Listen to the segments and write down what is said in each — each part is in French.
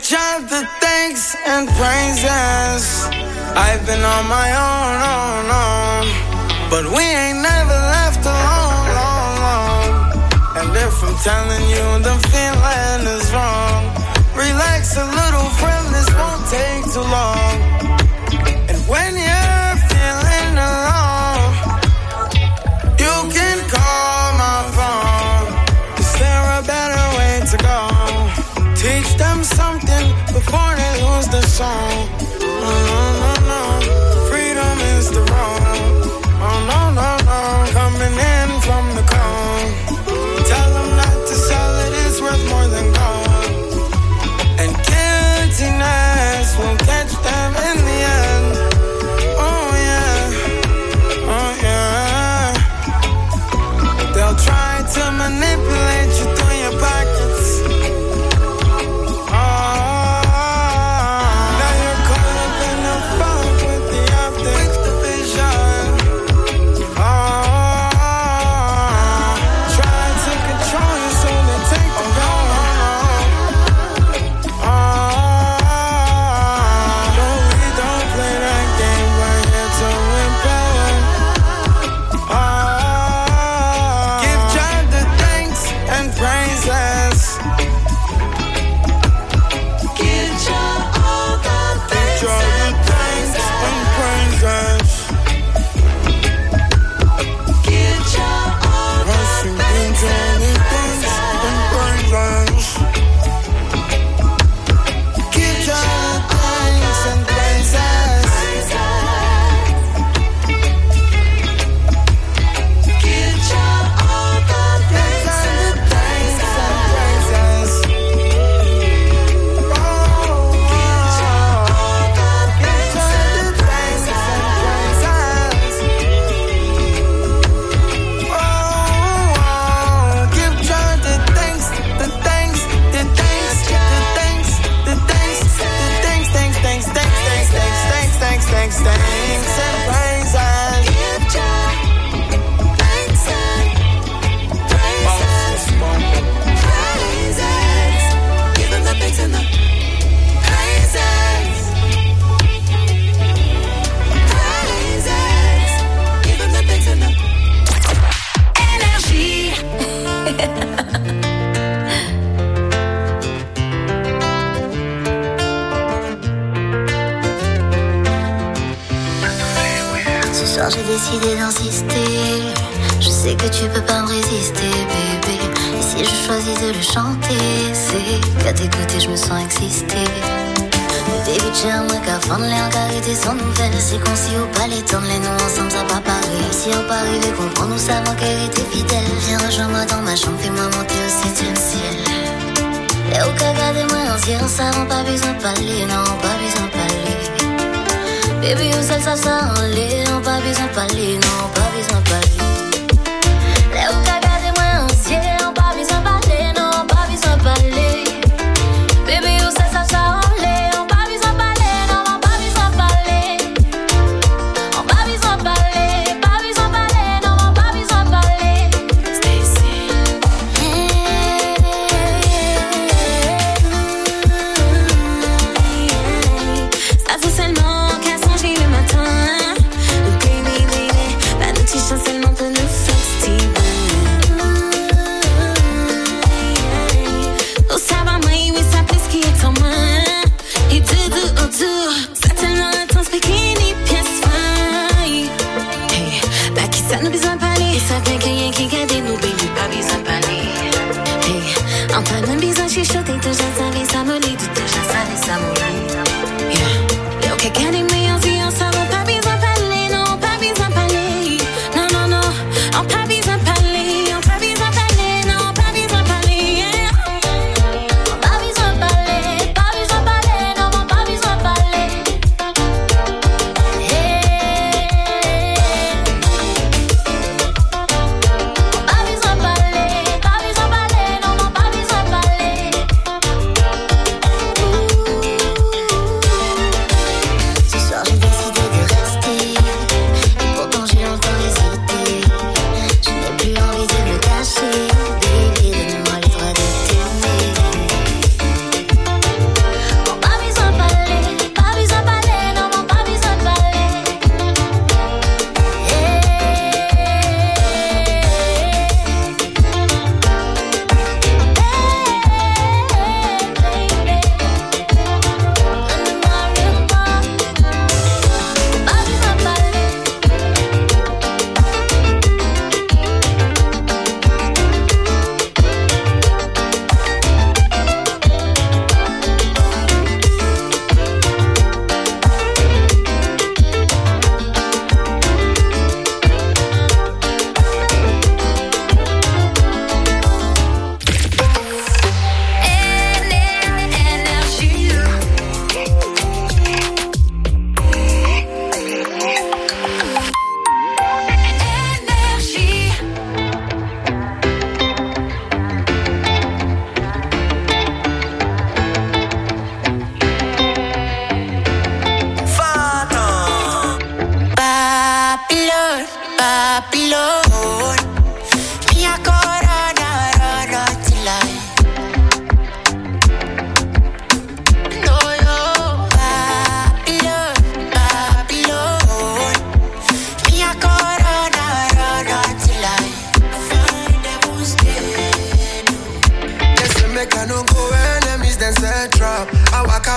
job the thanks and praises. I've been on my own, but we ain't never left alone. And if I'm telling you the feeling is wrong, relax a little, friend, this won't take too long. And when you're feeling alone, you can call my phone. Is there a better way to go? Teach them something before they lose the song. No. Freedom is the wrong. No. Coming in from the cone. Tell them not to sell it, it's worth more than gold. And guiltiness will catch them in the end. Oh yeah. They'll try to manipulate you through your pockets. J'ai décidé d'insister. Je sais que tu peux pas me résister, bébé. Et si je choisis de le chanter, c'est qu'à tes côtés je me sens exister. Mais baby, j'aimerais qu'avant de les encarrer sans nouvelles. C'est qu'on s'y ou pas les temps, les nous ensemble ça va pas pareil. Si on pas arrivé, comprendre, nous savons qu'elle était fidèle. Viens rejoins-moi dans ma chambre, fais-moi monter au 7e ciel. Et au cas gardez-moi ancien, ça rend pas besoin de parler, non, pas besoin de parler. Baby, vous seul, ça en l'air. Non, pas besoin de parler, non, pas besoin de parler. Les ou regardez-moi en ciel. Non, pas besoin de parler, non, pas besoin de parler. Baby, vous seul, ça en l'air. Non, pas besoin de parler, non, pas besoin de parler. Non, pas besoin de parler, pas besoin de parler, non, pas besoin de parler. Stacy. Ça fait seulement le matin, baby, la notice seulement te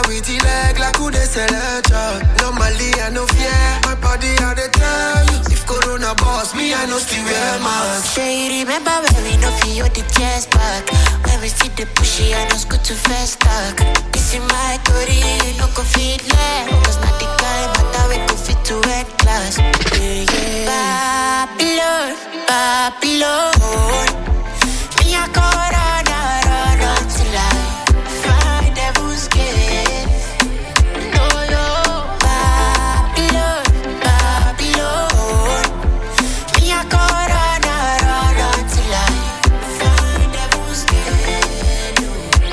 with the leg like who they sell a truck. Normally I no fear, my body had the time. If Corona boss me, I no still wear mask. Say you remember when we no feel the chest back. When we see the pushy, I no scoot too fast talk. This is my story, no go fit left. Cause not the guy, matter we go fit to red class. Yeah, yeah. Babylon, Babylon. Me a corona, run until I find devil's gate. No, yo. Babylon, Babylon. Me a corona, run until I find devil's gate.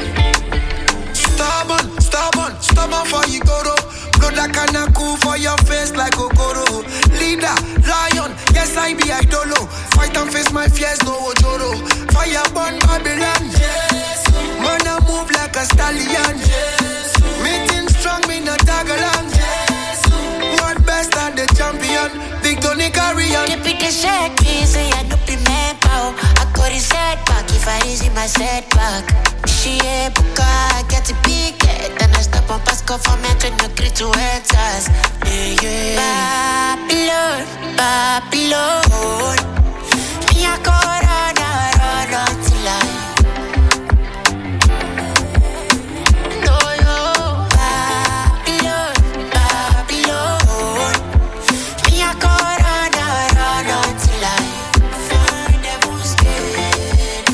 Stubborn for you go to. Blood that kinda cool for your face like Okoro. Leader, lion, yes I be idolo. Fight and face my fears, no ojoro. Fire burn Babylon, yes. Man I move like a stallion, yes. Meeting strong, me not tag along, yes. World best and the champion, Big Tony Carrion. You pick the shit, say I no be man pow. I got his setback if I easy my setback. She a buka, get a big head. Then I stop on pass government when you greet to answers. Yeah, yeah. Babylon, Babylon. Me a corona, run until I. No, yo. Babylon, Babylon. Me a corona, run until I find devil's gate.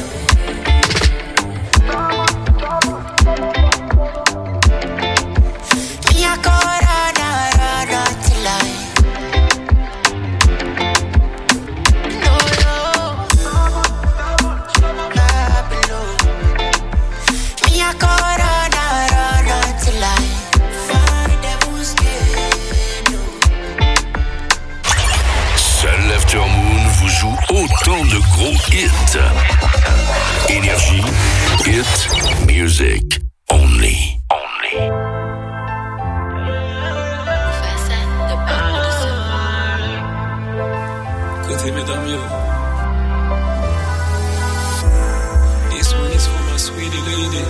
Me a corona, run until I. No, yo. Babylon. Me a corona, run until I find devil's gate. Seul l'Aftermoon vous joue autant de gros hits. Énergie, hit, music, only. Côté mesdames, yo. This one is for my sweetie lady.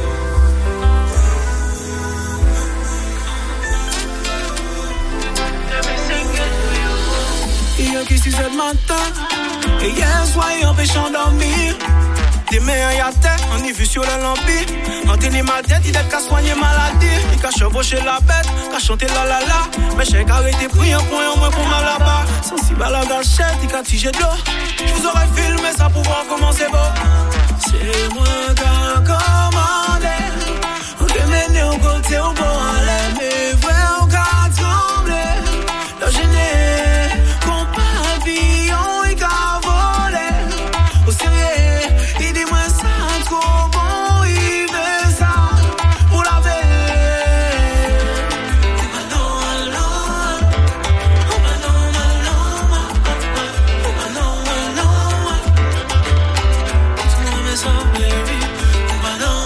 Hier qui 6 heures du matin, et hier soir il empêche d'endormir. Des mains à terre, on y vu sur le lampi. En tenir ma tête, il est qu'à soigner maladie. Il qu'à chevaucher la bête, qu'à chanter la la la. Mais j'ai arrêté pris un point en moins pour mal là-bas. Sensible à la gâchette, il qu'à tiger de l'eau. Je vous aurais filmé ça pour voir comment c'est beau. C'est moi qui a commandé. On peut mener au côté au bon aller. Mais vrai, on qu'a tremblé. Le gêné, qu'on pavillon, il qu'a volé. Au sérieux, il dit moi ça trop bon, il veut ça pour la veille. Oh my no, oh my no, oh my no, tu m'aimes ça baby. Oh my no,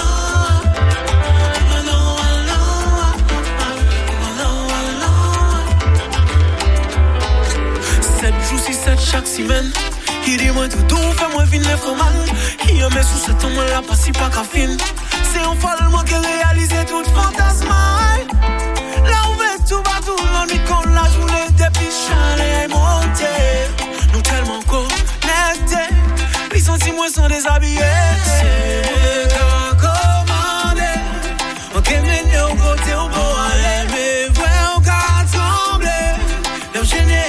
chaque semaine, il dit moi tout doux, fais-moi vine les fromages. Il me sous ce temps, moi la passe pas qu'à fin. C'est un follement qui réalise tout fantasme. Là où est tout va tout le monde, quand la journée depuis chalet est montée. Nous tellement connectés, les sentiments sont déshabillés. C'est moi qui a commandé, ok mais au côté au beau aller. Mais vrai au cas tremblé, leur gêné.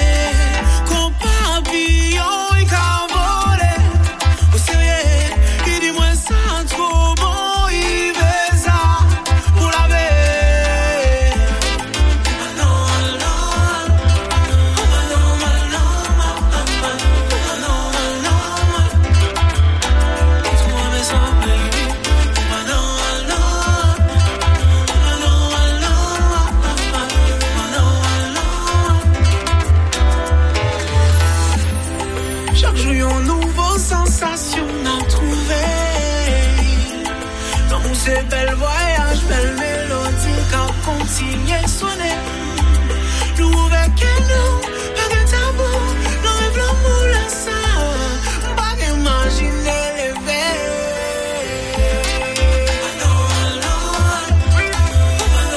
Bel voyage, belle mélodie, quand continuer sonner. Nous avec nous, pas de tabou, nous rêve l'amour, la ça, pas imaginer les veilles.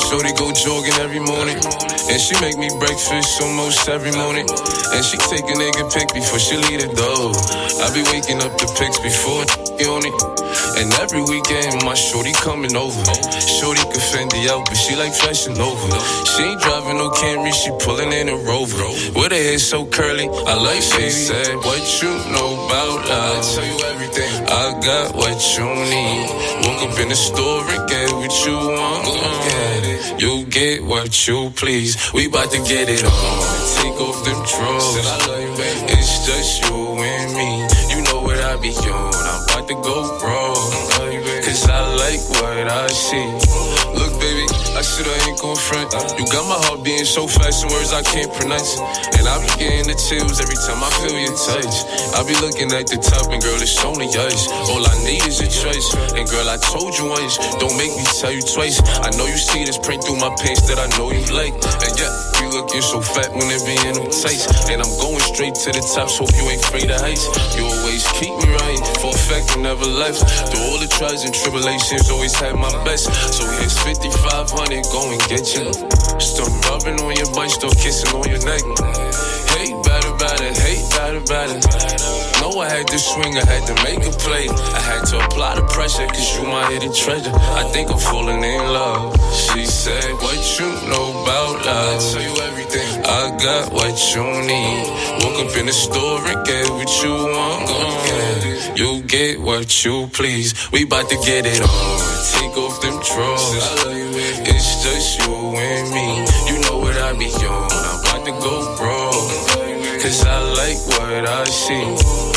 Shorty go jogging every morning, and she make me breakfast almost every morning. And she take a nigga pic before she leave the door. I be waking up the pics before on it. And every weekend my shorty coming over. Shorty can Fendi out, but she like Fashion Nova. She ain't driving no Camry, she pulling in a Rover. With her hair so curly, I like she said, what you know about love? I tell you everything. I got what you need. Woke up in the store and get what you want. You get what you please. We bout to get it on. Take off them drawers. It's just you and me. You know what I be on. I'm about to go wrong. Cause I like what I see. Look, baby, I said I ain't gon' front. You got my heart beating so fast in words I can't pronounce. And I be getting the chills every time I feel your touch. I be looking at the top and girl, it's only us. All I need is a choice. And girl, I told you once, don't make me tell you twice. I know you see this print through my pants that I know you like. And yeah, you looking so fat when it be in them tights. And I'm going straight to the top, so hope you ain't afraid of heights. You always keep me right, for a fact you never left. Through all the trials and tribulations, always had my best. So here's 5,500, go and get you. Start rubbing on your butt, start kissing on your neck. Hate better. Know I had to swing, I had to make a play. I had to apply the pressure, cause you my hidden treasure. I think I'm falling in love. She said, what you know about love? I tell you everything. I got what you need. Woke up in the store and get what you want. You get what you please. We bout to get it on. Take off them drawers. It's just you and me. You know what I be on. I'm about to go wrong. Cause I like what I see.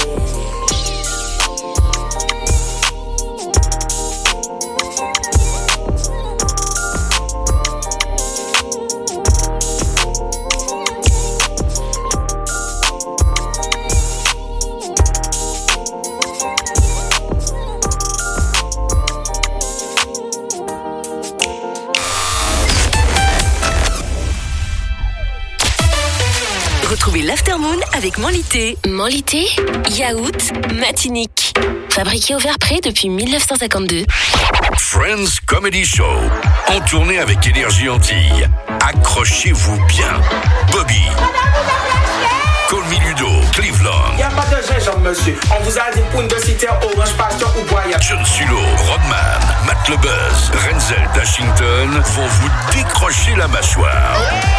Retrouvez l'Aftermoon avec Manlité. Manlité, yaourt, matinique. Fabriqué au verre prêt depuis 1952. Friends Comedy Show. En tournée avec Énergie Antilles. Accrochez-vous bien. Bobby. Call Me Ludo, Cleveland. Y'a pas de gingembre, monsieur. On vous a dit pour une de citer Orange Pasteur ou Boya. John Sulo, Rodman, Matt Le Buzz, Renzel d'Ashington vont vous décrocher la mâchoire.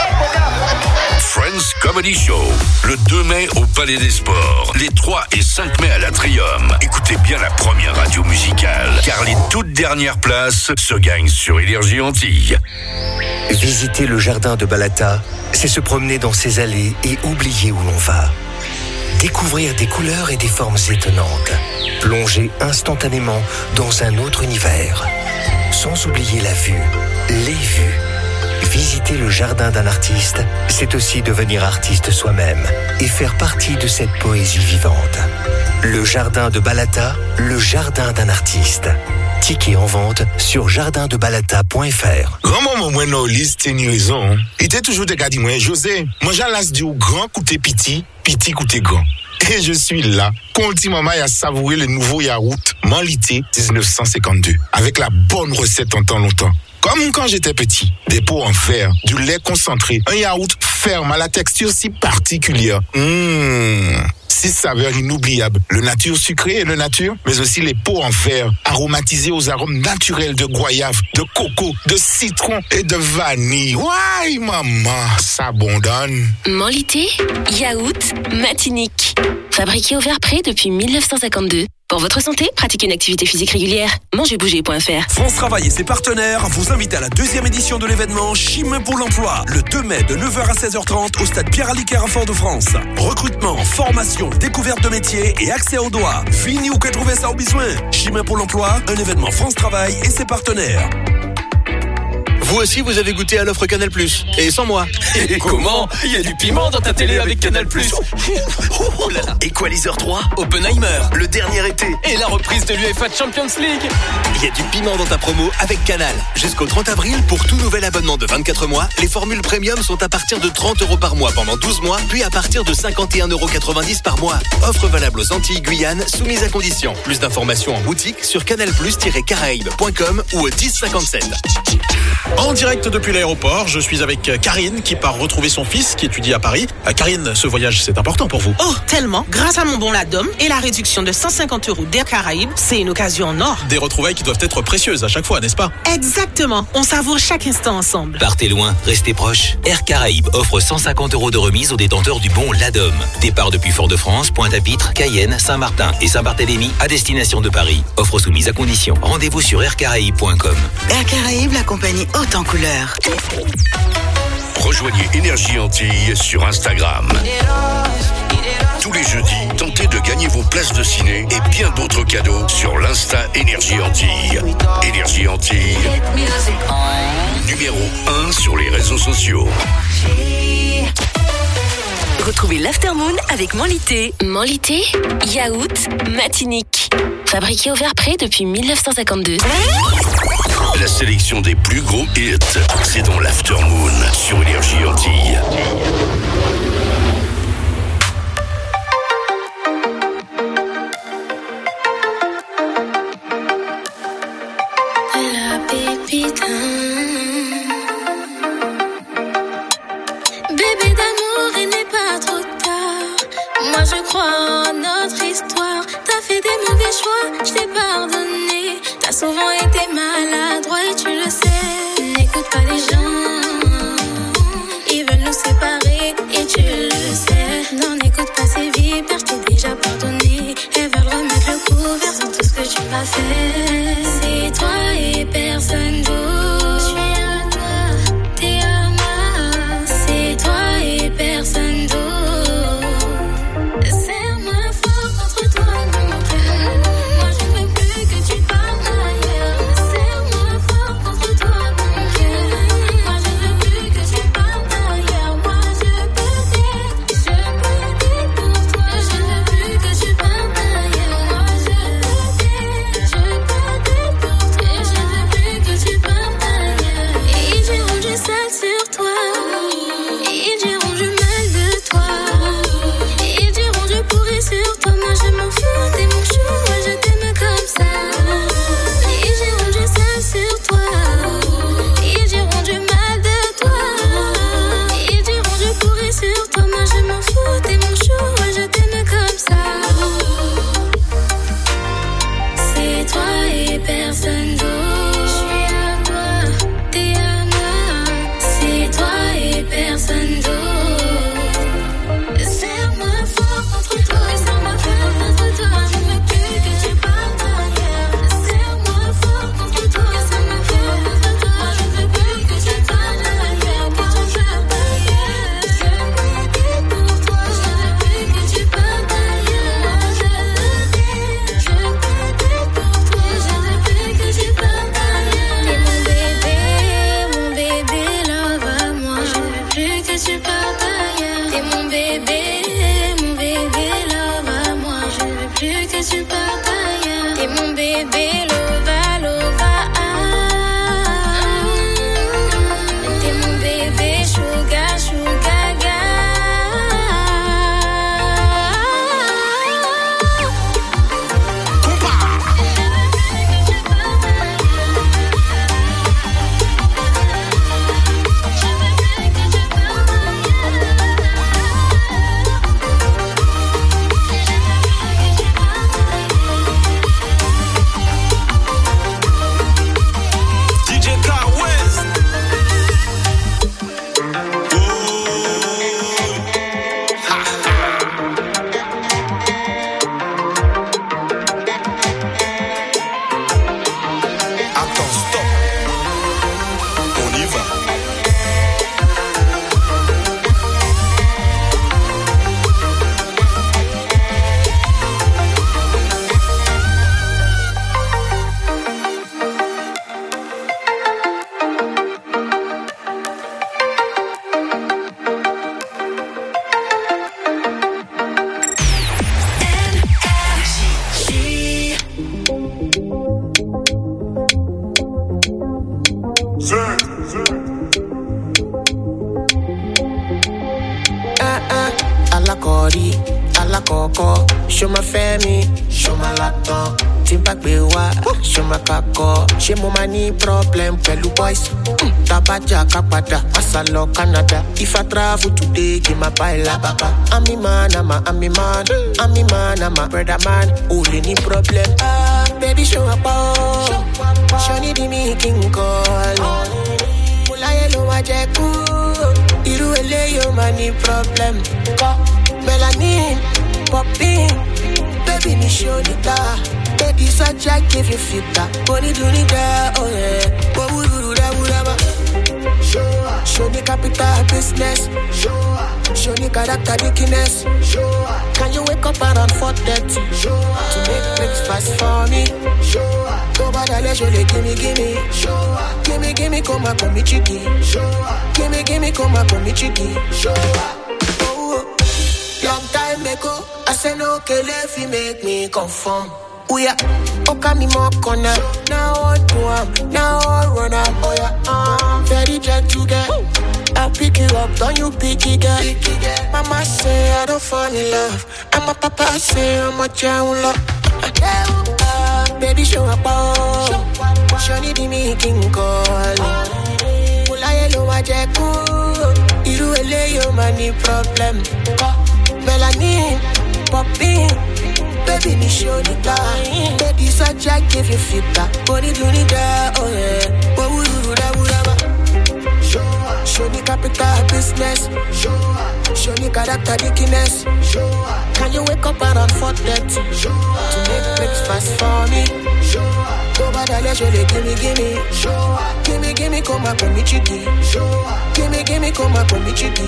Friends Comedy Show, le 2 mai au Palais des Sports, les 3 et 5 mai à l'Atrium. Écoutez bien la première radio musicale, car les toutes dernières places se gagnent sur Énergie Antilles. Visiter le jardin de Balata, c'est se promener dans ses allées et oublier où l'on va. Découvrir des couleurs et des formes étonnantes. Plonger instantanément dans un autre univers. Sans oublier la vue, les vues. Visiter le jardin d'un artiste, c'est aussi devenir artiste soi-même et faire partie de cette poésie vivante. Le jardin de Balata, le jardin d'un artiste. Ticket en vente sur jardindebalata.fr. Grand-maman, moi, non, Lise, t'es une raison. Il était toujours de dit moi, José, moi, j'ai l'as du grand côté petit, petit côté grand. Et je suis là, continuellement à savourer le nouveau yaourt Manlité 1952, avec la bonne recette en temps longtemps. Comme quand j'étais petit, des pots en verre, du lait concentré, un yaourt ferme à la texture si particulière. 6 saveurs inoubliables, le nature sucré et le nature, mais aussi les pots en verre aromatisés aux arômes naturels de goyave, de coco, de citron et de vanille. Ouais, maman, ça bonne. Manlité, yaourt, matinique. Fabriqué au verre prêt depuis 1952. Pour votre santé, pratiquez une activité physique régulière. Mangerbouger.fr. France Travail et ses partenaires vous invitent à la 2e édition de l'événement Chimie pour l'emploi, le 2 mai de 9h à 16h30 au stade Pierre-Aliquer à Fort-de-France. Recrutement, formation, découverte de métiers et accès aux doigts. Fini ou que trouver ça au besoin. Chimie pour l'emploi, un événement France Travail et ses partenaires. Vous aussi, vous avez goûté à l'offre Canal+. Et sans moi. Et comment ? Il y a du piment dans ta télé avec Canal+. Oh là là. Equalizer 3, Oppenheimer, le dernier été. Et la reprise de l'UEFA Champions League. Il y a du piment dans ta promo avec Canal. Jusqu'au 30 avril, pour tout nouvel abonnement de 24 mois, les formules premium sont à partir de 30 € par mois pendant 12 mois, puis à partir de 51,90 € par mois. Offre valable aux Antilles Guyane, soumise à condition. Plus d'informations en boutique sur canalplus-caraïbes.com ou au 1057. En direct depuis l'aéroport, je suis avec Karine qui part retrouver son fils qui étudie à Paris. Karine, ce voyage, c'est important pour vous. Oh, tellement. Grâce à mon bon LADOM et la réduction de 150 € d'Air Caraïbes, c'est une occasion en or. Des retrouvailles qui doivent être précieuses à chaque fois, n'est-ce pas? Exactement. On savoure chaque instant ensemble. Partez loin, restez proches. Air Caraïbes offre 150 € de remise aux détenteurs du bon LADOM. Départ depuis Fort-de-France, Pointe-à-Pitre, Cayenne, Saint-Martin et Saint-Barthélemy à destination de Paris. Offre soumise à condition. Rendez-vous sur aircaraïbes.com. Air Caraïbes, la compagnie haute en couleur. Rejoignez Énergie Antilles sur Instagram. Tous les jeudis, tentez de gagner vos places de ciné et bien d'autres cadeaux sur l'Insta Énergie Antilles. Énergie Antilles, numéro 1 sur les réseaux sociaux. Retrouvez l'Aftermoon avec Manlité. Manlité, yaourt, Matinique. Fabriqué au verre près depuis 1952. La sélection des plus gros hits, c'est dans l'Aftermoon sur Énergie Antilles. La pépite. Bébé d'amour, il n'est pas trop tard. Moi je crois en notre histoire. T'as fait des mauvais choix, je t'ai pardonné. T'as souvent été maladroit et tu le sais. N'écoute pas les gens, ils veulent nous séparer et tu le sais. Non, n'écoute pas ces vipères, je t'ai déjà pardonné. Elles veulent remettre le couvert sur tout ce que tu m'as fait. C'est toi et personne d'autre. Je suis à toi, t'es à moi. C'est toi et personne d'autre. Serre-moi fort contre toi, mon cœur. Moi je ne veux plus que tu parles ailleurs. Serre-moi fort contre toi, mon cœur. Moi je ne veux plus que tu parles ailleurs. Moi je peux t'aider pour toi. Je ne veux plus que tu parles ailleurs. Moi je peux t'aider pour toi. Je ne veux plus que tu parles ailleurs. Et j'ai rendu sale sur toi. Et j'ai rendu mal de toi. Et j'ai rendu pourri sur toi. Moi je m'en fous, t'es mon chou. Moi je t'aime comme ça. Et j'ai rendu sale sur toi. Et j'ai rendu mal de toi. Et j'ai rendu pourri sur toi. Moi je m'en fous, t'es mon chou. Moi je t'aime comme ça. C'est toi et personne d'autre. Je suis à toi, t'es à moi. C'est toi et personne d'autre. Serre-moi fort contre toi. Serre-moi fort contre toi. Je ne veux plus que tu parles ailleurs. Serre-moi fort contre toi. Serre-moi fort contre toi. Je ne veux plus que tu parles ailleurs. Que tu parles ailleurs. Je peux t'aider pour toi. Je ne veux plus que tu parles ailleurs. Je peux t'aider pour toi. Je ne veux plus que tu parles ailleurs. T'es mon bébé love à moi. Je ne veux plus que tu parles ailleurs. T'es mon bébé love à moi. Je ne veux plus que tu parles ailleurs. T'es mon bébé lova. T'es mon bébé sugar gaga. DJ Car West. Attends, stop. On y va. Alla cori, alla coco, show my family, show my lato. Timpak bewa, show my kako. She mo money problem, pelu boys. Tabaja kapada, asalo Canada. If I travel today, give my baila baba. I'm a man, I'm a brother man. Only any problem. Baby show up, show need me king call. Mula yellow majeku, iru ele yo money problem. Melanin, popping, baby ni show ni ta. Baby such I give you filter. Boni do ni da, oh yeah. Bobu do da ba. Show ni capital business. Show ni character dickiness. Can you wake up around 4:30 to make breakfast for me? Go badale jole gimme. Gimme come chiki. Gimme come chiki. Long time ago, I said no kele if you make me conform. Oh yeah, okami mo corner. Now I do now I run up. Oh yeah, very gentle girl. I'll pick you up, don't you pick it girl. Mama say I don't fall in love, and my papa say I'm a child love. Baby show up, show need me king call. Mula yellow majeku, iru ele yo money problem. Melanin, popping, baby ni show ni ta. Baby such I give you filter. Boni do ni da, oh yeah. Bobu do da ba. Show ni capital business. Show ni character dickiness. Can you wake up around 4:30 to make breakfast for me? Go badale jole gimme. Gimme come chiki. Gimme come chiki.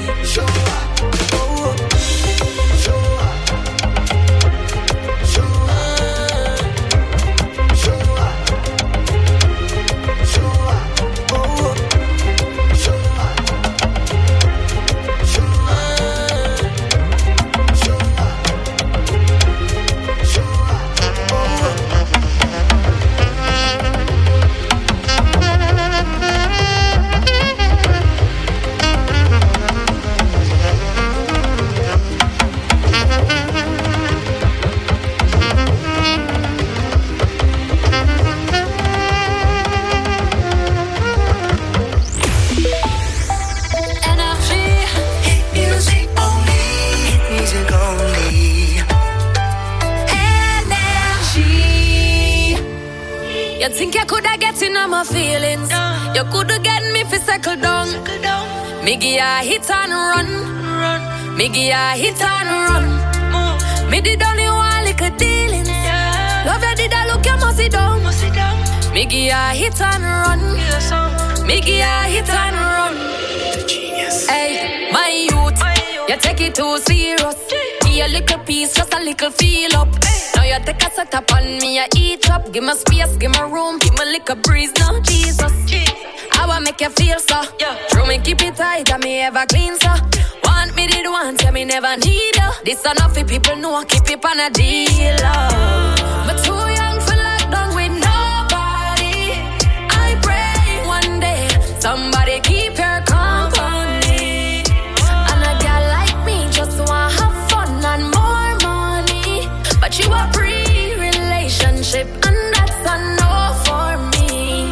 You think you coulda get in on my feelings? You coulda get me fi settle down. Me give ya hit and run. Me give ya hit and run. Me did only one little dealings. Love you did I look you must sit down. Me give ya hit and run. Me give ya hit and run. Hey, my youth, you take it too serious. Give a little piece, just a little feel up. Now you take a set up on me, you eat up. Give me space, give me room, give me a little breeze now, Jesus. I wanna make you feel so. True me keep it tight, and me ever clean so. Want me did want, tell me never need you. This enough for people know, keep it on a deal. But too young for lockdown with nobody. I pray one day somebody keep your company. And a girl like me just wanna have fun and more money. But you a pre-relationship and that's a no for me.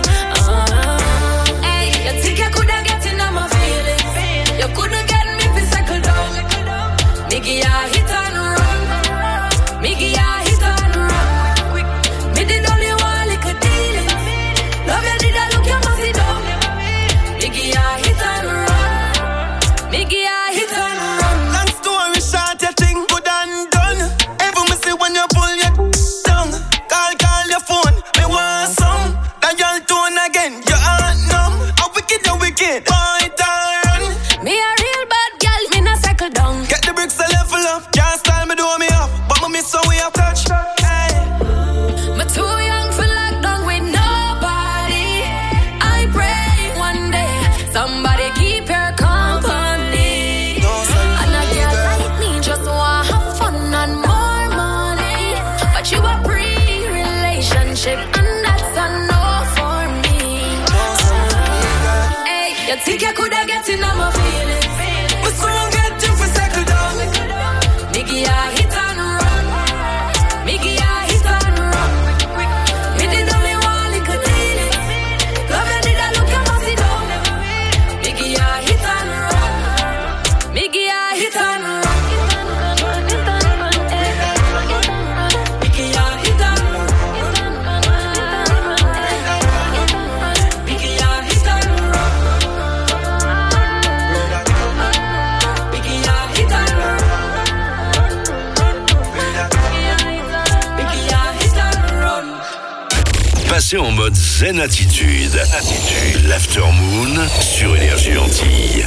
Hey, you think you coulda get in on my feelings? You coulda get me fi cycle down. Me give ya hit and run. Me give ya hit and run. Me did only one little dealings. Love you did I look you must sit down. Me give ya hit and run. Me give ya hit and run. Long story short, you think good and done. Every me see when you pull your down. Call your phone, me want some. Dial tone again, you aren't numb. A wicked, you wicked. Point and run. Me a real bad girl, me no cycle down. Get the bricks a level up. Can't style me, do me up. But me miss so we have touch. Hey. Me too young for lockdown with nobody. I pray one day somebody keep your company. And a girl like me just wanna have fun and more money. But you a pre-relationship and that's a no for me. Hey, you think you coulda get in on my feelings? But soon get you for cycle down. Me give ya hit and run. Me give ya hit and run. passer en mode zen attitude. L'Aftermoon sur Énergie Antilles.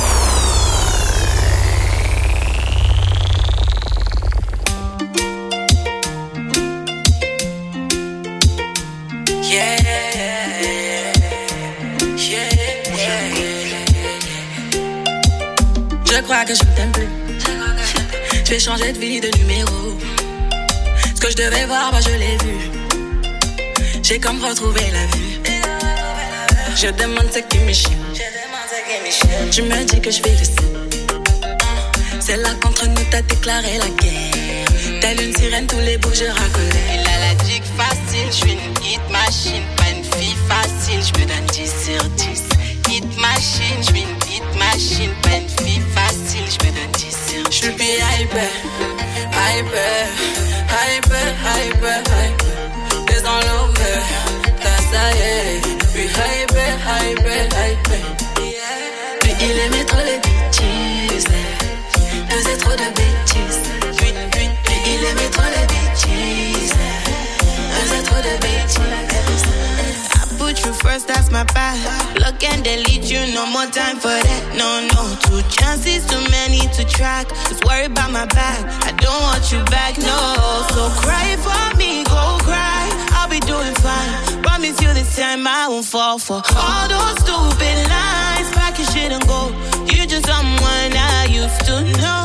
Je crois que je ne t'aime plus. Je vais changer de vie, de numéro. Ce que je devais voir, bah je l'ai vu. J'ai comme retrouvé la vue. Je demande ce qui me chie. Je me dis que je vais laisser. C'est là qu'entre nous t'as déclaré la guerre. Telle une sirène, tous les beaux je racolais. Il a la dick facile, je suis une hit machine. Pas une fille facile, je me donne 10 sur 10. Hit machine, je suis une hit machine. Pas une fille facile, je me donne 10 sur 10. Je suis hyper, hyper, hyper, hyper, hyper. T'es dans l'over, t'as ça y est. Puis hyper, hyper, hyper. Puis il aimait trop les bêtises. Faisait trop de bêtises. Puis il aimait trop les bêtises. Faisait trop de bêtises. Put you first, that's my bad. Look and delete you, no more time for that. No, 2 chances, too many to track. Just worry about my back, I don't want you back, no. So cry for me, go cry. I'll be doing fine. Promise you this time I won't fall for all those stupid lies. Pack your shit and go. You just someone I used to know.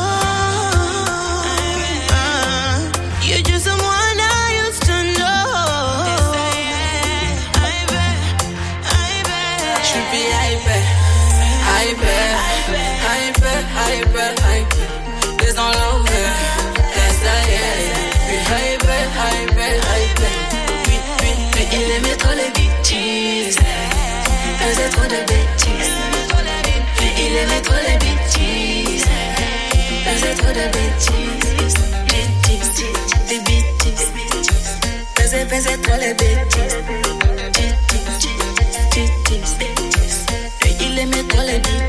You're just someone I used to know. Hyper, hyper, hyper, hyper. T'es dans l'over, t'as ça y est. Puis hyper, hyper, hyper. Puis il aimait trop les bêtises. Faisait trop de bêtises. Puis il aimait trop les bêtises. Faisait trop de bêtises. Des bêtises. Faisait trop les bêtises. Il aimait trop les bêtises.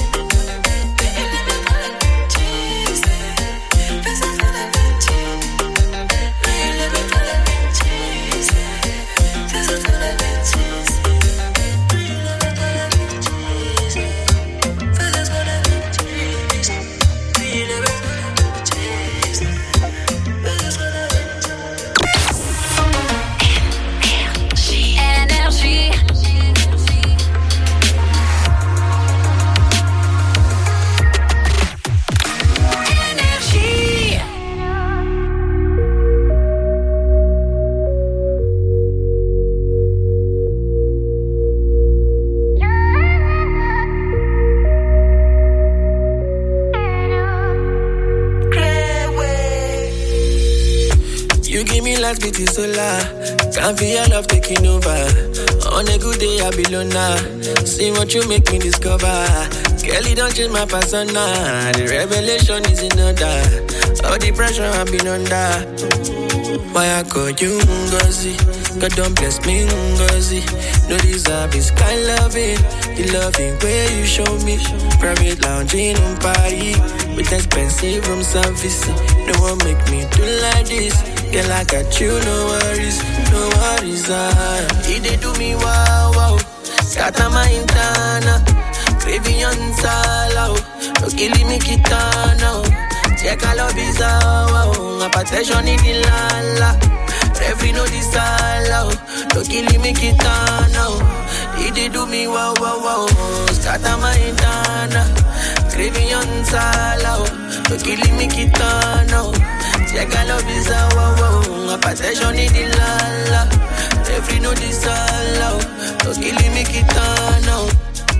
Let's be solar. Can't feel your love taking over. On a good day, I be loner. See what you make me discover. Girl, you don't change my persona. The revelation is in order. All the pressure I've been under. Why I call you Ngozi? God don't bless me Ngozi. No deserve is kind loving. The loving way you show me. Private lounging on Paris. With expensive room service. No one make me do like this. Girl, I got you, no worries, no worries. He did do me wow, wow. Scatter my intana. Craving on sala. No killing me kitana. Check all of his wow. Apattention in the lala. Every no disala. No killing me kitana. He did do me wow, wow, wow. Scatter my intana. Craving on sala. No killing me kitana. Check all of this wow. Apattention in the lala. Every no disala. No killing me kitana.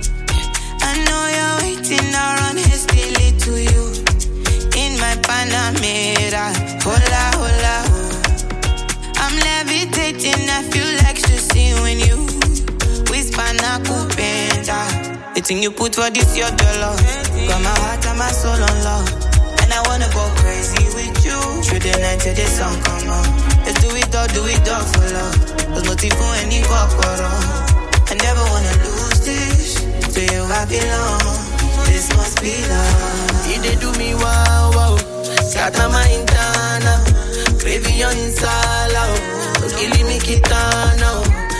I know you're waiting, I run hastily to you. In my Panamera, hola, hola, oh. I'm levitating, I feel like ecstasy when you whisper na kupenda. The thing you put for this, your dollar. Got my heart and my soul on love. And I wanna go crazy with you. Through the night till the sun come on. Let's do it all for love. There's nothing for any kokoro. I never wanna lose this. To you I belong. This must be love. He did do me wow, wow. Scatter my intana. Craving on sala. No killing me kitana.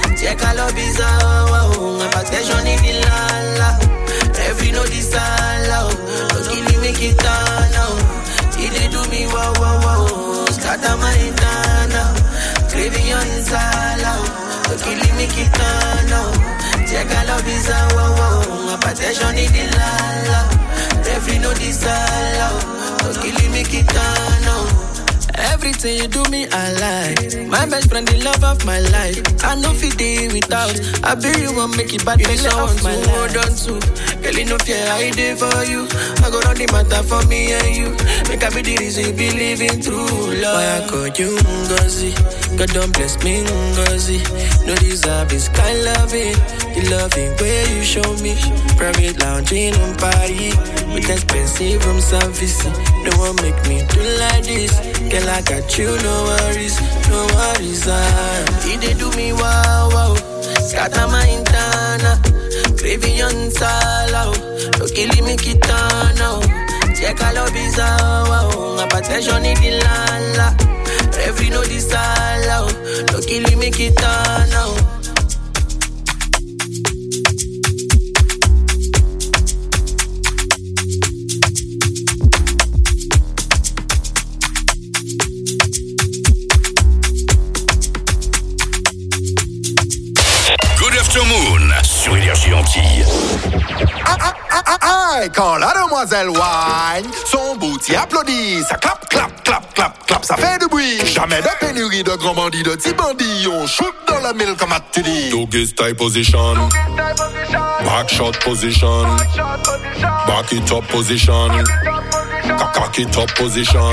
love is wow. My passion in the la. Every no desire, don't kill me, kick down now. They do me wow. Start my internal, craving on inside now. Don't kill me, kick down now. Check a love is wow. My passion in the la. Every no desire, don't kill me, kick down now. Everything you do me, I like. My best friend, the love of my life. I know if day without. I be you won't make it bad. Belly off my hold on to. Girl, you know fear I did for you. I go on the matter for me and you. Make I be the reason you be living through love. Why I call you Ngozi? God don't bless me Ngozi. No deserve this kind loving. The loving way you show me. Private lounging on Paris. With expensive room service. No one make me do like this. Girl, I got you, no worries. They do me wow. Scatter my internal. Craving on sala. Don't kill me, kita now. Check a love is wow. My passion in the la. Every no desire. Don't kill me, kita now. Moon sur Énergie Antilles. Quand la demoiselle whine, son booty applaudit, ça clap, clap, clap, clap, clap, ça fait du bruit. Jamais de pénurie de grands bandits, de petits bandits, on shoot dans la mille comme tu dis. Doggy style position, back shot position, back it up position, cock it up position.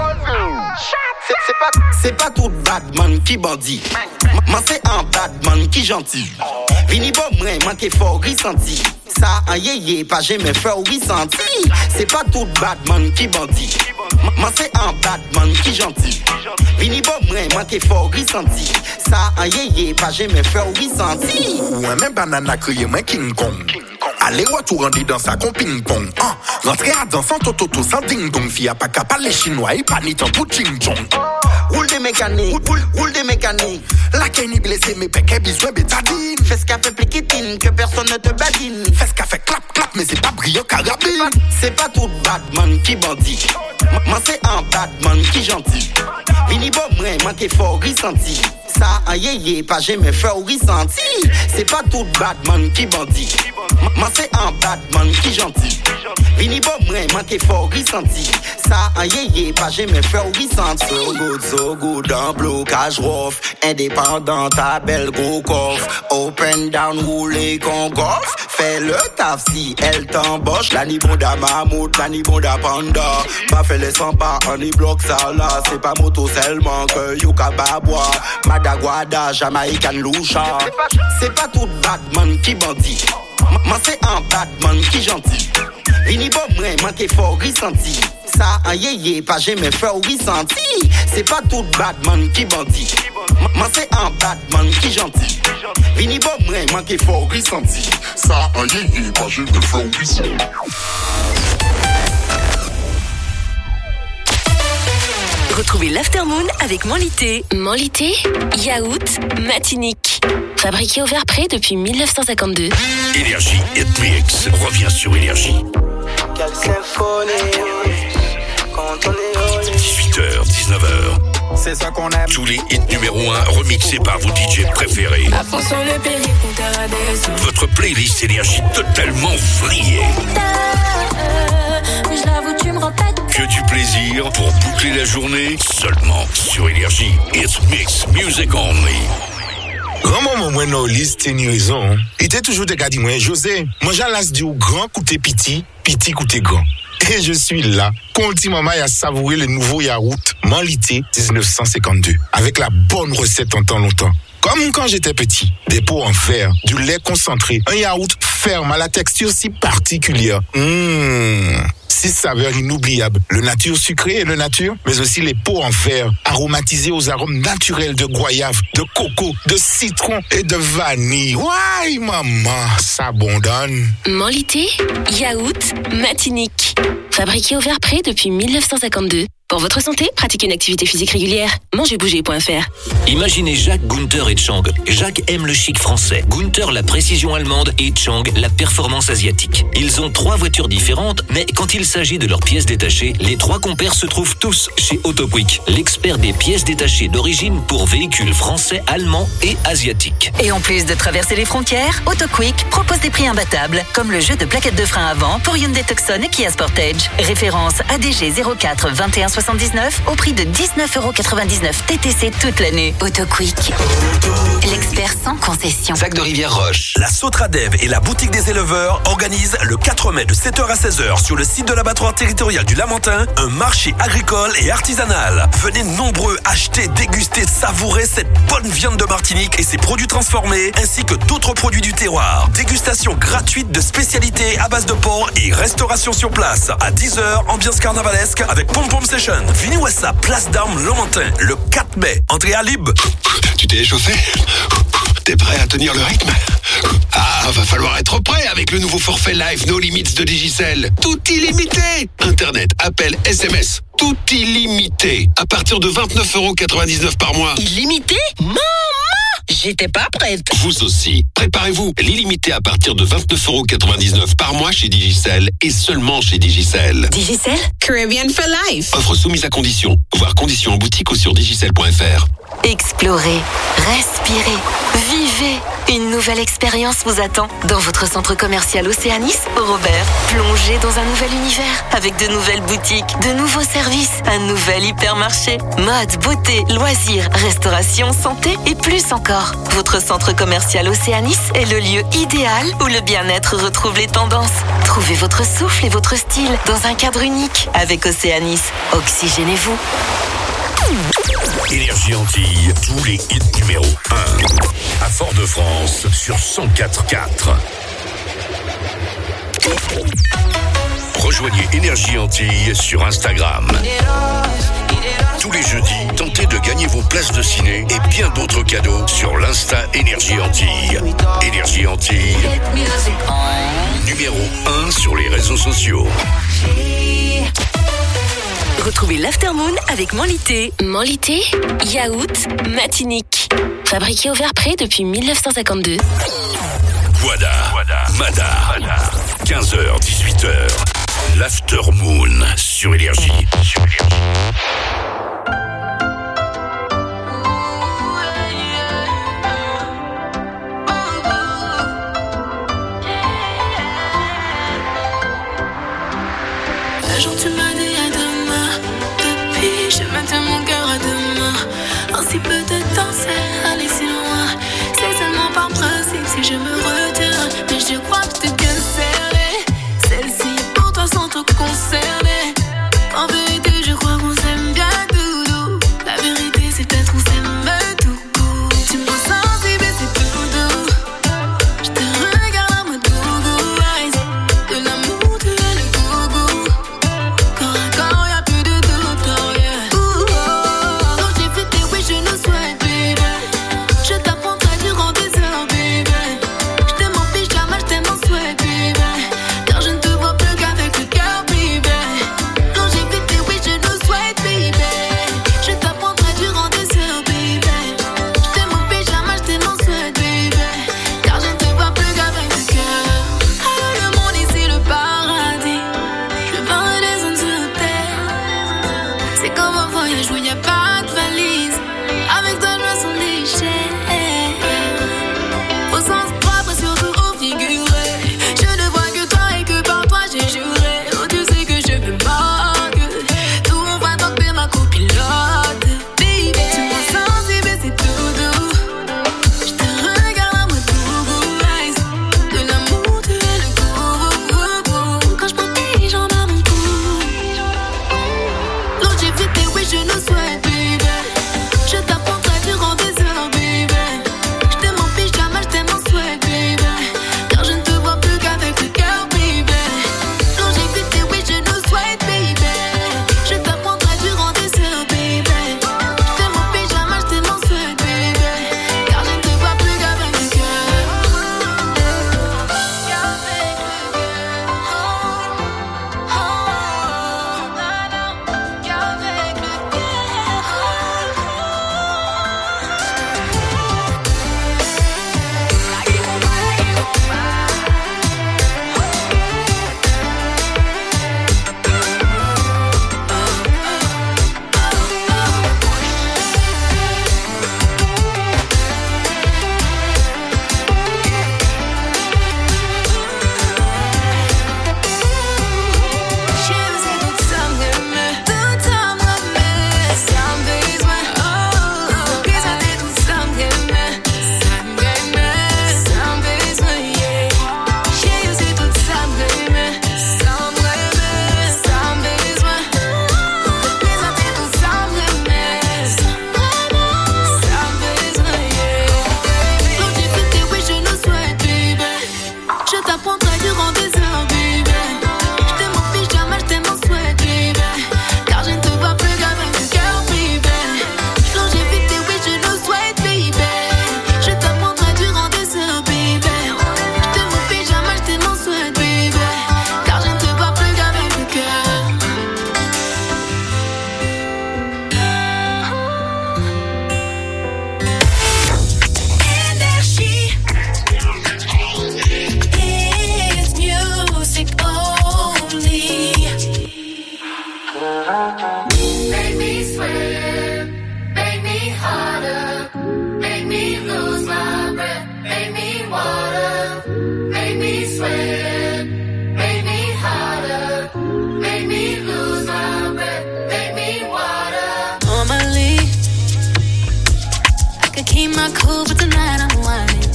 C'est pas tout badman qui bandit. Moi c'est un badman qui gentil. Vini bon moi t'es fort ressenti. Ça un yéyé pas jamais fort ressenti. C'est pas tout badman qui bandit. Moi c'est un badman qui gentil. Vini bon moi t'es fort ressenti. Ça un yéyé pas jamais fort ressenti. Ou un même banana crié moi King Kong. Allez retour en dans sa con ping-pong. Rentrer à danser sans toto sans ding-dong. Fille a pas qu'à parler chinois et pas ni tant pour ching-chong. Roule des mécaniques, roule des mécaniques. La kenny blessée mais péché besoin bétadine. Fais ce qu'a fait pliquitine, que personne ne te badine. Fais ce qu'a fait clap clap mais c'est pas brillant carabine. C'est pas tout badman qui bandit. Moi c'est un badman qui gentil. Vini bon moi t'es fort ressenti. Ça un yéyé pas jamais fort ressenti. C'est pas tout badman qui bandit. Moi c'est un badman qui gentil. Vini bon moi t'es fort ressenti. Ça un yéyé pas jamais fort ressenti. So good en blocage rough. Indépendant ta belle gros coffre. Open down rouler con coffre. Fais le taf si elle t'embauche. La ni bon da mammouth, la ni bon da panda. Pas fait les 100 pas, on y bloque ça là. C'est pas moto seulement que Yuka Babwa. Madaguada, Jamaican Loucha. C'est pas tout badman qui bandit. Moi c'est un badman qui gentil. Vini bon moi t'es fort ressenti. Ça un yéyé pas jamais fort ressenti. C'est pas tout badman qui bandit. Moi c'est un badman qui gentil. Vini bon moi t'es fort ressenti. Ça un yéyé pas jamais fort ressenti. Retrouvez l'Aftermoon avec Manlité. Manlité, yaourt, Matinique. Fabriqué au verre près depuis 1952. Énergie Hit Mix revient sur Énergie. 18h, 19h. C'est ça qu'on aime. Tous les hits numéro 1 remixés par vos DJ préférés. La force sur le périph' qu'on t'arrête. Votre playlist Énergie totalement vrillée. Mais je l'avoue, tu me répètes. Que du plaisir pour boucler la journée seulement sur Énergie. It's Mix Music Only. Grand maman, moi, non, liste, t'es ni raison. Il était toujours de gars, dis-moi, José, moi, j'allais dire grand côté petit, petit côté grand. Et je suis là, conti maman à savourer le nouveau yaourt Manlité 1952, avec la bonne recette en temps longtemps. Comme quand j'étais petit, des pots en verre, du lait concentré, un yaourt ferme à la texture si particulière. 6 saveurs inoubliables, le nature sucré et le nature, mais aussi les pots en verre aromatisés aux arômes naturels de goyave, de coco, de citron et de vanille. Ouais, maman, ça abondonne. Manlité, yaourt, Matinique. Fabriqué au verre près depuis 1952. Pour votre santé, pratiquez une activité physique régulière. Mangez-bouger.fr. Imaginez Jacques, Gunther et Chang. Jacques aime le chic français, Gunther la précision allemande et Chang la performance asiatique. Ils ont 3 voitures différentes, mais quand il s'agit de leurs pièces détachées, les 3 compères se trouvent tous chez Autoquick, l'expert des pièces détachées d'origine pour véhicules français, allemands et asiatiques. Et en plus de traverser les frontières, Autoquick propose des prix imbattables, comme le jeu de plaquettes de frein avant pour Hyundai Tucson et Kia Sportage. Référence ADG 04 21 79 au prix de 19,99€ TTC toute l'année. Autoquick, l'expert sans concession. Sac de Rivière-Roche. La Sautradev et la boutique des éleveurs organisent le 4 mai de 7h à 16h sur le site de l'abattoir territorial du Lamentin un marché agricole et artisanal. Venez nombreux acheter, déguster, savourer cette bonne viande de Martinique et ses produits transformés ainsi que d'autres produits du terroir. Dégustation gratuite de spécialités à base de porc et restauration sur place. À 10h, ambiance carnavalesque avec Pom Pom Session. Vini-Wessa, place d'Armes Lamentin, le 4 mai. Entrée à libre. Tu t'es échauffé? T'es prêt à tenir le rythme? Ah, va falloir être prêt avec le nouveau forfait Live No Limits de Digicel. Tout illimité. Internet, appel, SMS, tout illimité. À partir de 29,99€ par mois. Illimité? Maman! J'étais pas prête. Vous aussi. Préparez-vous. L'illimité à partir de 29,99€ par mois chez Digicel et seulement chez Digicel. Digicel? Caribbean for life. Offre soumise à conditions. Voir conditions en boutique ou sur digicel.fr. Explorez, respirez, vivez. Une nouvelle expérience vous attend dans votre centre commercial Océanis, Robert. Plongez dans un nouvel univers avec de nouvelles boutiques, de nouveaux services, un nouvel hypermarché, mode, beauté, loisirs, restauration, santé et plus encore. Votre centre commercial Océanis est le lieu idéal où le bien-être retrouve les tendances. Trouvez votre souffle et votre style dans un cadre unique avec Océanis. Oxygénez-vous. Énergie Antilles, tous les hits numéro 1. À Fort-de-France, sur 104.4. Rejoignez Énergie Antilles sur Instagram. Tous les jeudis, tentez de gagner vos places de ciné et bien d'autres cadeaux sur l'Insta Énergie Antilles. Énergie Antilles, numéro 1 sur les réseaux sociaux. Retrouvez l'Aftermoon avec Manlité. Manlité, yaourt, Matinique. Fabriqué au verre près depuis 1952. Guada, Mada, 15h, 18h. L'Aftermoon sur Énergie. Un jour tu m'as dit à demain. Depuis je maintiens mon cœur à demain. En si peu de temps c'est aller si loin. C'est seulement par principe si je me retiens. Mais je crois que t'es bien serré. Celle-ci pour toi sans te concerner. En vérité je crois qu'on s'aime bien doudou. La vérité c'est peut-être qu'on s'aime tout court. Tu me rends sensible et c'est tout doux. Je te regarde en mode doudou eyes. De l'amour tu es le goût. Corps à corps y'a plus de doute, oh yeah. Quand j'ai fait tes oui je nous souhaite baby. Je t'apprendrai durant des heures baby. sweat, make me harder, make me lose my breath, make me water. Normally, I could keep my cool, but tonight I'm whining.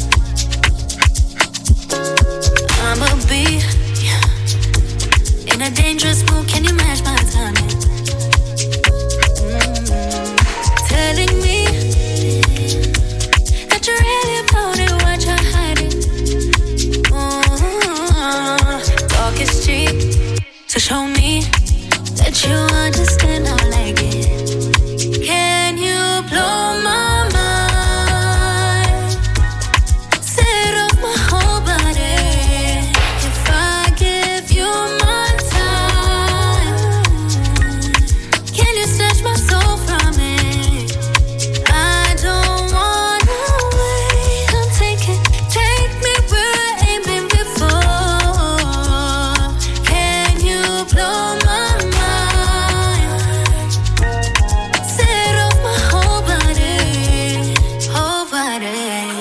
I'ma be in a dangerous mood. Can you match my timing? Telling me that you're really about it, what you're hiding. Talk is cheap, so show me that you understand how I like it. Can you blow my mind? Set off my whole body. If I give you my time, can you snatch my soul from it? I don't wanna wait. I'm taking, take me where I ain't been before. Can you blow my mind? Set off my whole body, whole body.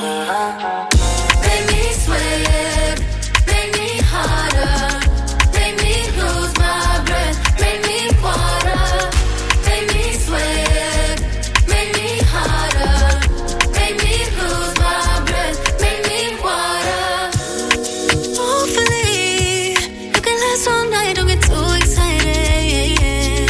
Make me sweat, make me harder, make me lose my breath, make me water. Make me sweat, make me harder, make me lose my breath, make me water. Hopefully, you can last all night, don't get too excited.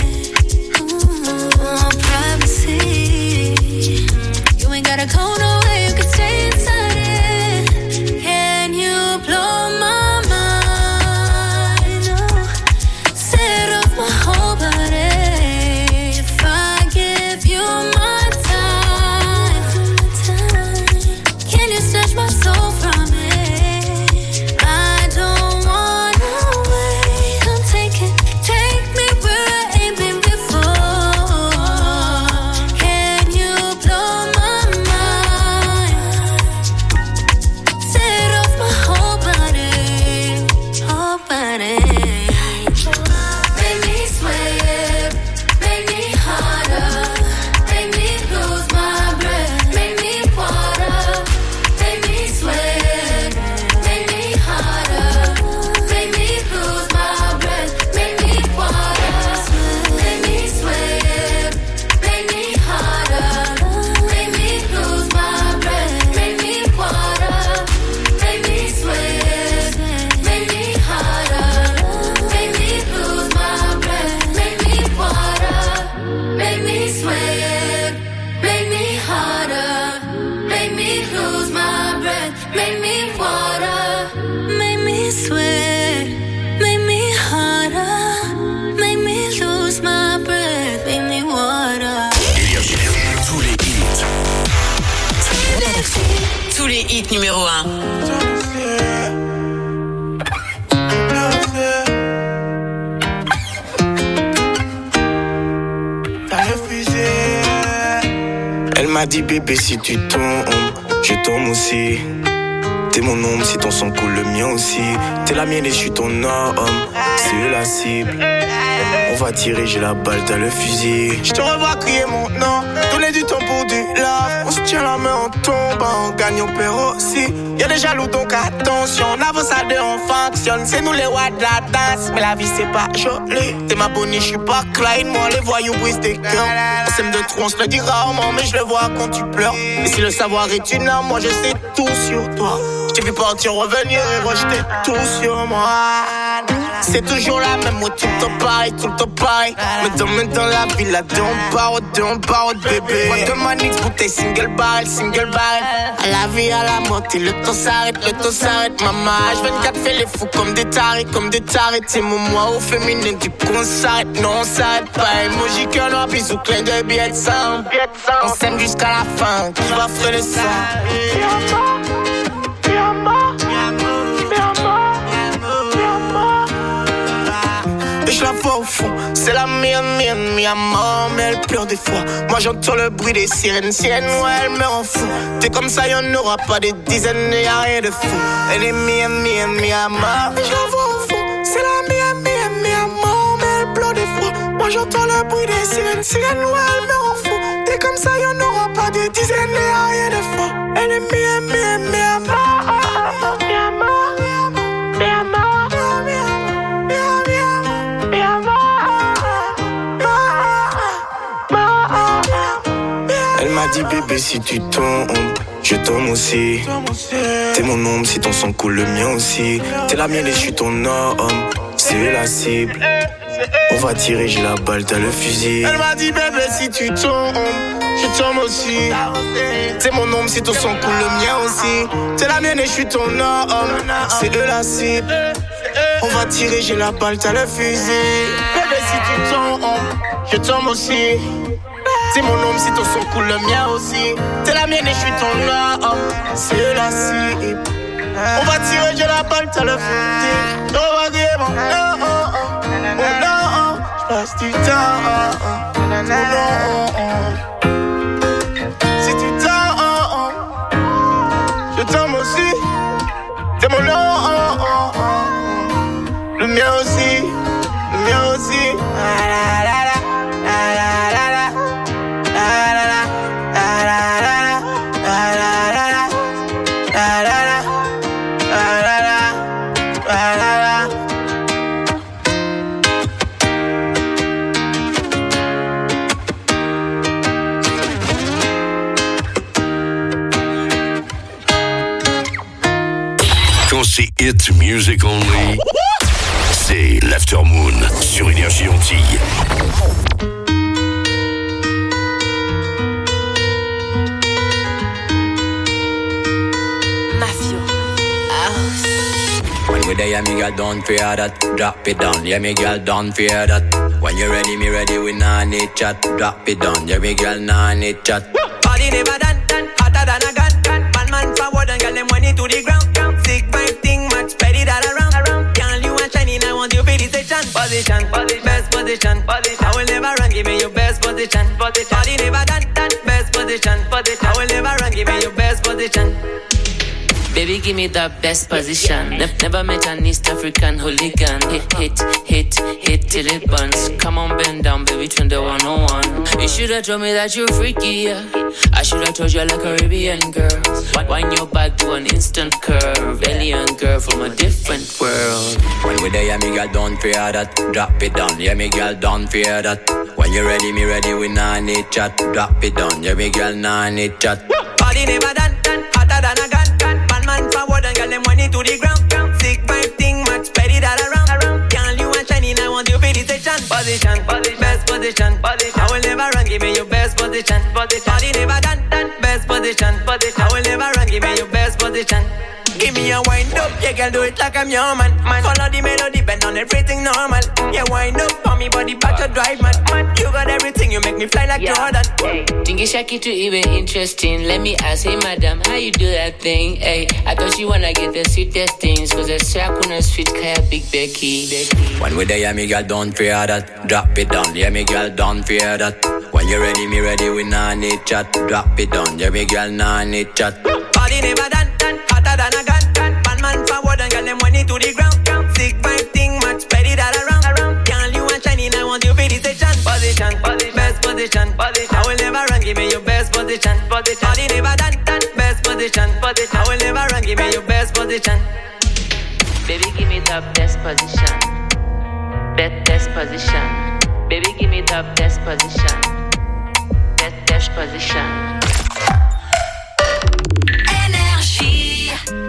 Privacy, you ain't gotta go nowhere, you can stay inside it. Can you blow my mind? Set off my whole body. If I give you my time, can you snatch my soul from it? I don't wanna wait. I'm taking, take me where I ain't been before. Can you blow my mind? Set off my whole body, whole body. Make me sweat, make me harder, make me lose my breath, make me water. Make me sweat, make me harder, make me lose my breath, make me water. Make me sweat, make me harder, make me lose my breath, make me water. Make me sweat, make me harder, make me lose my breath, make me water. Make me sweat, make me harder, make me lose my breath, make me water. Make me sweat, make me harder, make me lose my breath, make me water. Tous les hits. Tous les hits numéro 1. Elle m'a dit bébé si tu tombes, je tombe aussi. T'es mon ombre si ton sang coule le mien aussi. T'es la mienne et je suis ton homme, c'est la cible. On va tirer, j'ai la balle, t'as le fusil. Je te revois crier mon nom, donner du temps pour du love. On se tient la main en tombant, on gagne, on perd aussi. Y'a des jaloux donc attention, on avance à deux, on fonctionne. C'est nous les rois de la danse, mais la vie c'est pas joli. T'es ma bonnie, je suis pas Clyde, moi les voyous brisent des cœurs. On s'aime de trop, on se le dit rarement, mais je le vois quand tu pleures. Et si le savoir est une arme, moi je sais tout sur toi. Je t'ai vu partir, revenir et rejeter tout sur moi. C'est toujours la même, moi tout le temps pareil, tout le temps pareil. Me dans la ville, là, don't parode, bébé. Moi de Manix, bouteille single barrel. À la vie, à la mort, et le temps s'arrête, maman. H24 fait les fous comme des tarés. C'est mon moi au féminin, du coup on s'arrête, non on s'arrête pas. Emoji, cœur noir, bisous, clin d'œil, billet de sang. On s'aime jusqu'à la fin, qui va freiner ça? Je la vois au fond, c'est la mienne, mi amant, mais elle pleure des fois. Moi j'entends le bruit des sirènes, ouais elle me rend fou. T'es comme ça, y'en aura pas des dizaines, y'a rien de fou. Elle est mienne, mi amant. Je la vois au fond, c'est la mienne, mi amant, mais elle pleure des fois. Moi j'entends le bruit des sirènes, ouais elle me rend fou. T'es comme ça, y'en aura pas des dizaines, y'a rien de fou. Elle est mienne, mi amant. dit bébé si tu tombes, je tombe aussi. T'es mon ombre si ton sang coule le mien aussi. T'es la mienne et je suis ton homme. C'est la cible. On va tirer, j'ai la balle, t'as le fusil. Elle m'a dit bébé si tu tombes, je tombe aussi. T'es mon ombre si ton sang coule le mien aussi. T'es la mienne et je suis ton homme. C'est eux la cible. On va tirer, j'ai la balle, t'as le fusil. Bébé si tu tombes, je tombe aussi. C'est mon homme si ton sang coule le mien aussi. T'es la mienne et je suis ton homme. C'est eux la cible. On va tirer, j'ai la balle, t'as le fusil. On va griller mon j'passe du temps. Si tu t'en, je t'aime aussi. T'es mon nom, le mien aussi, le mien aussi. C'est Hit Music Only. C'est l'Aftermoon sur Énergie Antilles. Mafio. When we there, yeah, me girl, don't fear that. Drop it down, yeah, me girl, don't fear that. When you ready, me ready, we nah need chat. Drop it down, yeah, me girl, nah need chat. Party never done, hotter than a gun. Man forward and girl, them money to the ground. Sick vibe thing, match, spread it all around. Girl, you are shining, I want you for this position. Best position. I will never run, give me your best position. Party never done, best position. I will never run, give me your best position. Baby, give me the best position. Never met an East African hooligan. Hit till it burns. Come on, bend down, baby, turn the 101. You should've told me that you're freaky, yeah. I should've told you I like Caribbean girls. Wind your back to an instant curve. Alien girl from a different world. When we there, yeah, me girl, don't fear that. Drop it down, yeah, me girl, don't fear that. When you ready, me ready, we nah need chat. Drop it down, yeah, me girl, nah need chat. Party never done, hotter than a gun. Man forward and girl, them money to the ground. Sick vibe thing, match, spread it all around. Girl, you are shining, I want you for this position. Best position. I will never run, give me your best position. Party never done, best position. I will never run, give me your best position. Give me a wind up, yeah, girl, do it like I'm your man. Follow the melody, bend on everything normal. Yeah, wind up, on me body back to drive, man. You got everything, you make me fly like Jordan. Tingy Shaki to even interesting. Let me ask, hey madam, how you do that thing? Hey, I thought you wanna get the sweetest things, cause I swear I couldn't fit Kaya Big Becky. When we there, yeah, me girl, don't fear that. Drop it down, yeah, me girl, don't fear that. When you ready, me ready, we nah need chat. Drop it down, yeah, me girl, nah need chat. Party never done, hotter than a gun. Man forward and girl, them money to the ground. Sick vibe thing, match, spread it all around. Girl, you are shining, I want you for this position. Best position. I will never run, give me your best position. Party never done, best position. I will never run, give me your best position. Baby, give me the best position. Best position. Baby, give me the best position. Best position. Énergie.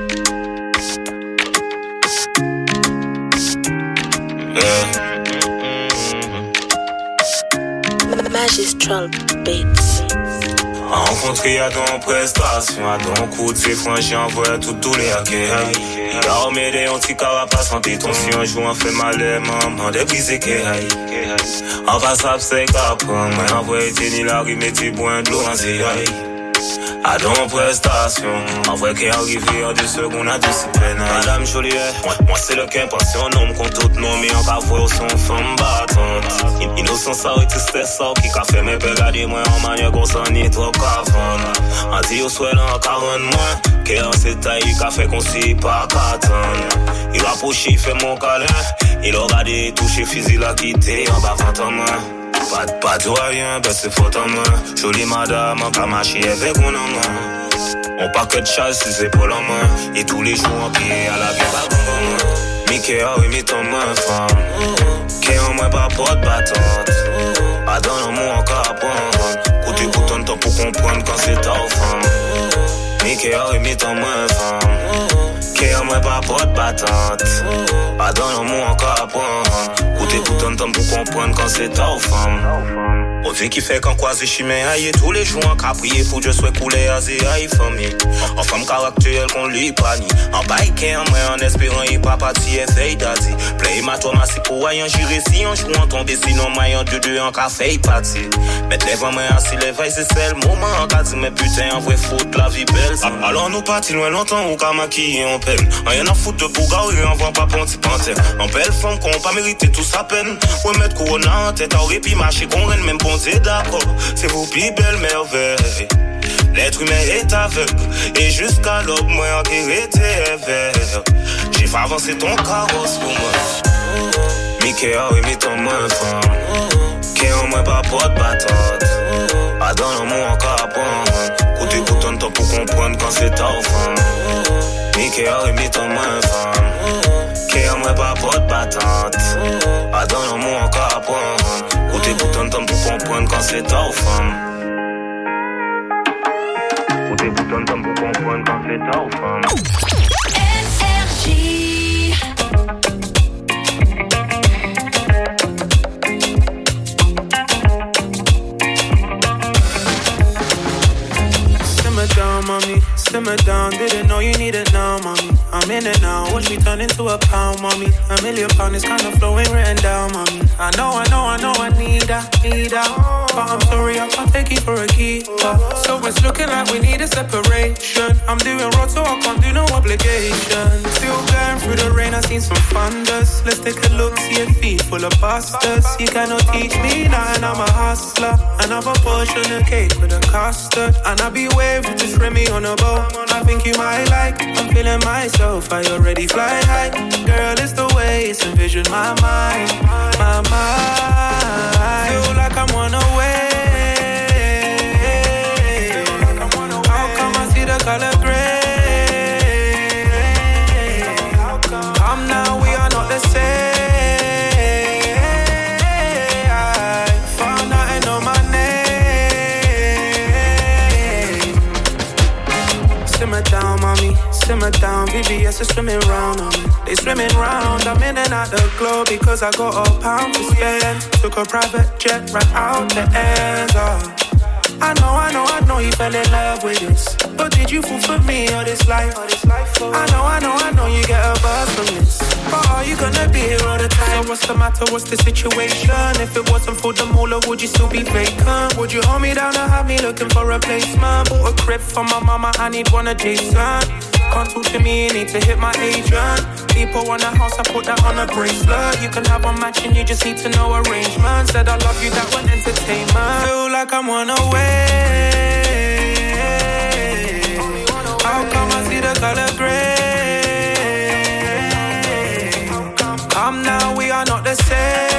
Magistral Beats. Rencontré à ton prestation, à ton coup de ses franchis, envoie tous les hackers. La remédie, on t'y carapace, en tes tensions, joue, on fait mal, maman, débriser que aïe. En passable, c'est qu'après, moi, envoie tes ni la rime, tes boins de l'eau, en zéaïe. À ton prestation, en vrai qu'est arrivé en 2 secondes à 2 peine. Madame Joliet, moi c'est le qu'un passé un homme contre tout nom, mais on va voir son femme battante. Innocent ça et tristesse ça, qui qu'a fait mes pères garder moi en manière qu'on s'en est trop qu'avant. En dit au souhait là en 40 mois, qu'est en cette taille qu'a fait qu'on s'y pas qu'attendre. Il va pocher, il fait mon câlin, il aura des touches fusil à quitter en bas en main. Pas de rien, ben c'est faute en main. Jolie madame, en kamachi avec mon main. On pas que de chasse, c'est pour la main. Et tous les jours en pied à la vie, pas bon. Mickey a remis ton main, femme. Qui en moi pas porte battante. Pas dans l'amour encore à prendre. Côté bouton, temps pour comprendre quand c'est ta femme. Mais qui a remis ton moins femme. Qui a moins pas porte battante. Pas dans l'amour encore à prendre. Coûtez tout un temps pour comprendre quand c'est ta femme. On dit qui fait qu'en croise chimé aïe tous les jours en caprier pour Dieu soit coulé à zé aïe famille. En femme caractère qu'on lui pani. En bike en moi en espérant y pas parti et fait daddy. Play ma toi ma si pour aïe en juré si en jouant en tomber sinon moi en deux en café parti. Mettre les vents assis les veilles c'est le moment en cas dit mais putain en vrai faute la vie belle. Alors nous partis loin longtemps ou qu'à maquiller en peine. Rien à foutre de bouga ou en vend pas ponti panthère. En belle femme qu'on pas mérité tout sa peine. Ouais mettre corona en tête aurait pu marcher qu'on renne même c'est d'accord, c'est vous plus belle merveille. L'être humain est aveugle, et jusqu'à l'aube, moi en était vert. J'ai fait avancer ton carrosse pour moi. Mickey a remis ton main femme. Qui en moi pas porte battante. Pas dans l'amour encore à prendre. Côté tout un temps pour comprendre quand c'est ta femme. Mickey a remis ton main femme. Qui en moi pas porte battante. Pas dans l'amour encore à prendre. Côté tout un temps pour comprendre quand c'est ta femme. Côté tout un temps pour comprendre quand c'est ta femme. Simmer down, mommy, simmer down. Didn't know you needed now, mommy. I'm in it now. Watch me turn into a pound, mommy. $1 million is kind of flowing written down, mommy. I know I need that. But I'm sorry, I can't take it for a keeper. So it's looking like we need a separation. I'm doing road, so I can't do no obligation. Still going through the rain, I seen some thunders. Let's take a look, see a feet full of bastards. You cannot teach me nothing, I'm a hustler. Another portion of cake with a custard. And I be waving, just bring me on a boat. I think you might like, I'm feeling myself. I already fly high. Girl, it's the way it's envisioned my mind. My mind. Feel like I'm on a way. How come I see the color gray? Come now, we are not the same. I found out I know my name. Simmer down, mommy. Simmer down, VVS is swimming round on me. They swimming round, I'm in and out the globe because I got a pound to spend. Took a private jet right out the ends. I know you fell in love with this. But did you fall for me or this life? I know you get a buzz from this. But are you gonna be here all the time? So what's the matter, what's the situation? If it wasn't for the moolah, would you still be vacant? Would you hold me down or have me looking for a replacement? Bought a crib for my mama, I need one adjacent. Can't talk to me, you need to hit my agent. People want a house, I put that on a bracelet. You can have a match and you just need to know arrangements. Said I love you, that one entertainment. Feel like I'm on a way. How come I see the color gray? Come now, we are not the same.